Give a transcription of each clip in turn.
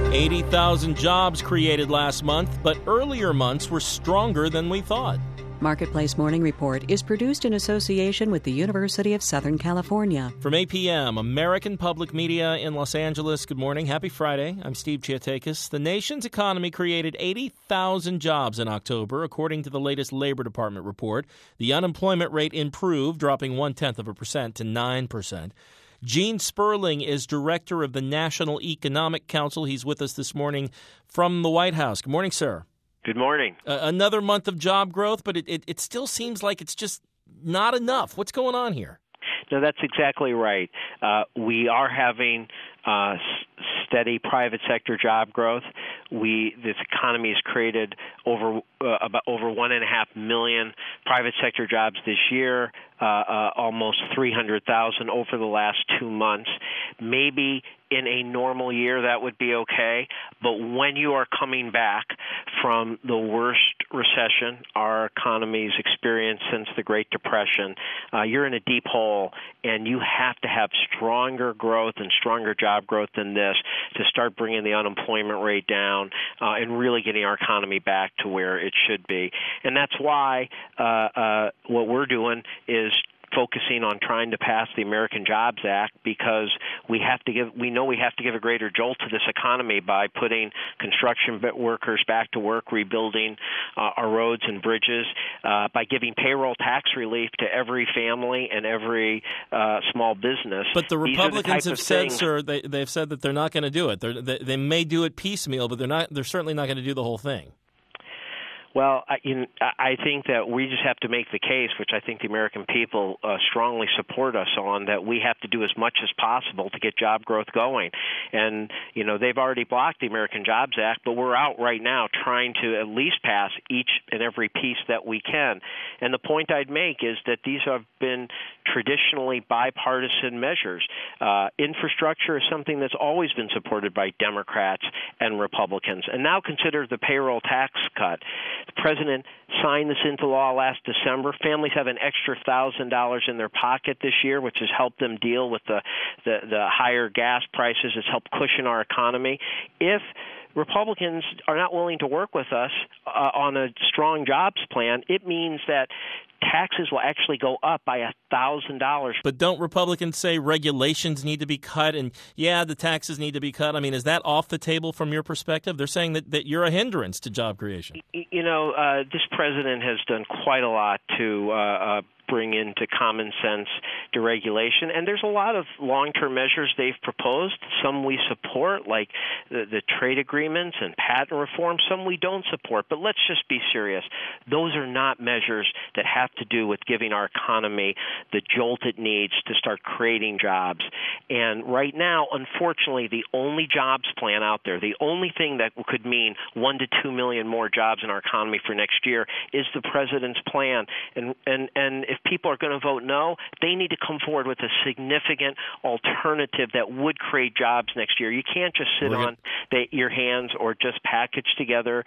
80,000 jobs created last month, but earlier months were stronger than we thought. Marketplace Morning Report is produced in association with the University of Southern California. From APM, American Public Media in Los Angeles, good morning. Happy Friday. I'm Steve Chiatakis. The nation's economy created 80,000 jobs in October, according to the latest Labor Department report. The unemployment rate improved, dropping 0.1% to 9%. Gene Sperling is director of the National Economic Council. He's with us this morning from the White House. Good morning, sir. Good morning. Another month of job growth, but it still seems like it's just not enough. What's going on here? No, that's exactly right. We are having steady private sector job growth. This economy has created over 1.5 million private sector jobs this year, almost 300,000 over the last 2 months. Maybe in a normal year that would be okay, but when you are coming back from the worst recession our economy's experienced since the Great Depression, you're in a deep hole, and you have to have stronger growth and stronger job growth than this to start bringing the unemployment rate down and really getting our economy back to where it should be. And that's why what we're doing is focusing on trying to pass the American Jobs Act, because we know we have to give a greater jolt to this economy by putting construction workers back to work, rebuilding our roads and bridges, by giving payroll tax relief to every family and every small business. But the Republicans have said, sir, they've said that they're not going to do it. They may do it piecemeal, but they're certainly not going to do the whole thing. Well, I think that we just have to make the case, which I think the American people strongly support us on, that we have to do as much as possible to get job growth going. And, they've already blocked the American Jobs Act, but we're out right now trying to at least pass each and every piece that we can. And the point I'd make is that these have been traditionally bipartisan measures. Infrastructure is something that's always been supported by Democrats and Republicans. And now consider the payroll tax cut. The president signed this into law last December. Families have an extra $1,000 in their pocket this year, which has helped them deal with the higher gas prices. It's helped cushion our economy. If Republicans are not willing to work with us on a strong jobs plan, it means that taxes will actually go up by $1,000. But don't Republicans say regulations need to be cut and, the taxes need to be cut? I mean, is that off the table from your perspective? They're saying that you're a hindrance to job creation. This president has done quite a lot to bring into common sense deregulation. And there's a lot of long-term measures they've proposed. Some we support, like the trade agreements and patent reform. Some we don't support. But let's just be serious. Those are not measures that have to do with giving our economy the jolt it needs to start creating jobs. And right now, unfortunately, the only jobs plan out there, the only thing that could mean 1 to 2 million more jobs in our economy for next year is the president's plan. And if people are going to vote no, they need to come forward with a significant alternative that would create jobs next year. You can't just sit on your hands or just package together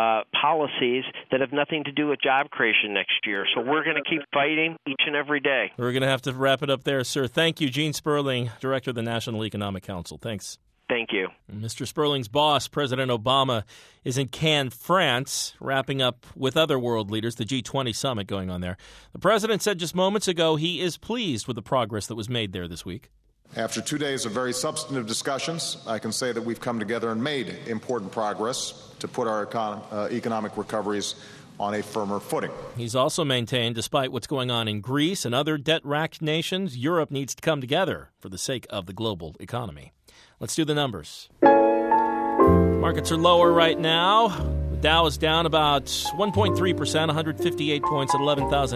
policies that have nothing to do with job creation next year. So we're going to keep fighting each and every day. We're going to have to wrap it up there, sir. Thank you, Gene Sperling, Director of the National Economic Council. Thanks. Thank you. Mr. Sperling's boss, President Obama, is in Cannes, France, wrapping up with other world leaders, the G20 summit going on there. The president said just moments ago he is pleased with the progress that was made there this week. After 2 days of very substantive discussions, I can say that we've come together and made important progress to put our economic recoveries on a firmer footing. He's also maintained, despite what's going on in Greece and other debt-racked nations, Europe needs to come together for the sake of the global economy. Let's do the numbers. Markets are lower right now. The Dow is down about 1.3%, 158 points at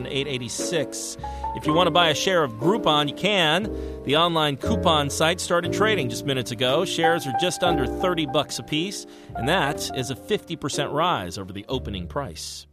11,886. If you want to buy a share of Groupon, you can. The online coupon site started trading just minutes ago. Shares are just under $30 a piece, and that is a 50% rise over the opening price.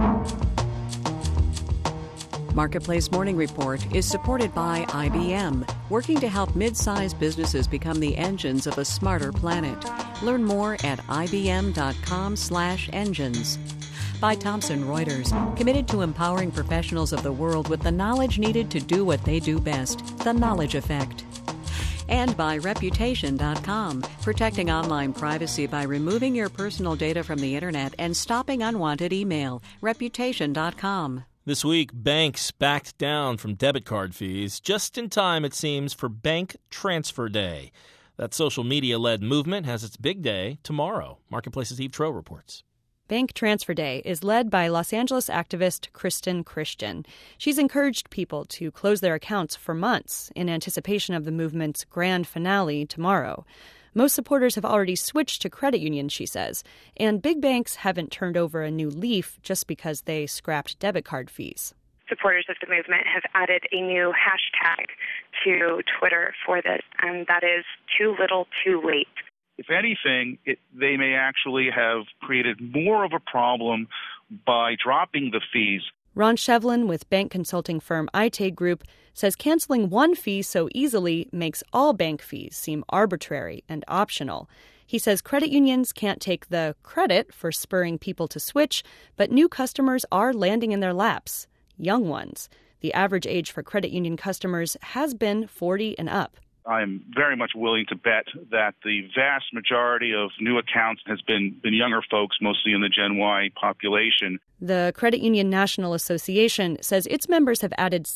Marketplace Morning Report is supported by IBM, working to help mid-sized businesses become the engines of a smarter planet. Learn more at ibm.com/engines. By Thomson Reuters, committed to empowering professionals of the world with the knowledge needed to do what they do best, the Knowledge Effect. And by Reputation.com, protecting online privacy by removing your personal data from the Internet and stopping unwanted email. Reputation.com. This week, banks backed down from debit card fees just in time, it seems, for Bank Transfer Day. That social media-led movement has its big day tomorrow. Marketplace's Eve Troeh reports. Bank Transfer Day is led by Los Angeles activist Kristen Christian. She's encouraged people to close their accounts for months in anticipation of the movement's grand finale tomorrow. Most supporters have already switched to credit unions, she says, and big banks haven't turned over a new leaf just because they scrapped debit card fees. Supporters of the movement have added a new hashtag to Twitter for this, and that is too little, too late. If anything, they may actually have created more of a problem by dropping the fees. Ron Shevlin with bank consulting firm Aite Group says canceling one fee so easily makes all bank fees seem arbitrary and optional. He says credit unions can't take the credit for spurring people to switch, but new customers are landing in their laps. Young ones. The average age for credit union customers has been 40 and up. I'm very much willing to bet that the vast majority of new accounts has been younger folks, mostly in the Gen Y population. The Credit Union National Association says its members have added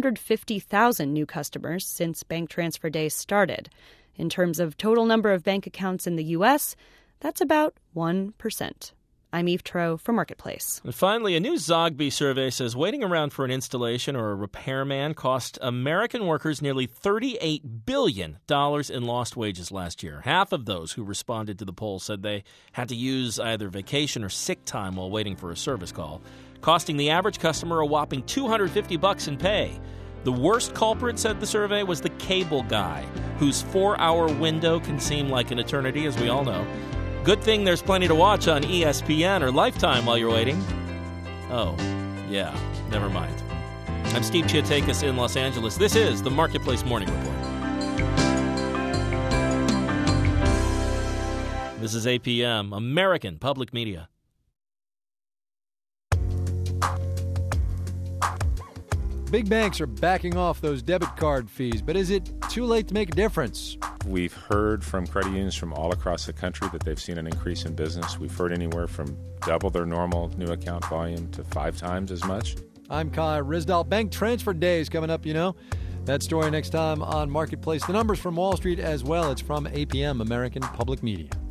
650,000 new customers since Bank Transfer Day started. In terms of total number of bank accounts in the U.S., that's about 1%. I'm Eve Troeh for Marketplace. And finally, a new Zogby survey says waiting around for an installation or a repairman cost American workers nearly $38 billion in lost wages last year. Half of those who responded to the poll said they had to use either vacation or sick time while waiting for a service call, costing the average customer a whopping $250 in pay. The worst culprit, said the survey, was the cable guy, whose 4-hour window can seem like an eternity, as we all know. Good thing there's plenty to watch on ESPN or Lifetime while you're waiting. Oh, yeah, never mind. I'm Steve Chiatakis in Los Angeles. This is the Marketplace Morning Report. This is APM, American Public Media. Big banks are backing off those debit card fees, but is it too late to make a difference? We've heard from credit unions from all across the country that they've seen an increase in business. We've heard anywhere from double their normal new account volume to 5 times as much. I'm Kai Risdal. Bank Transfer Day is coming up, you know. That story next time on Marketplace. The numbers from Wall Street as well. It's from APM, American Public Media.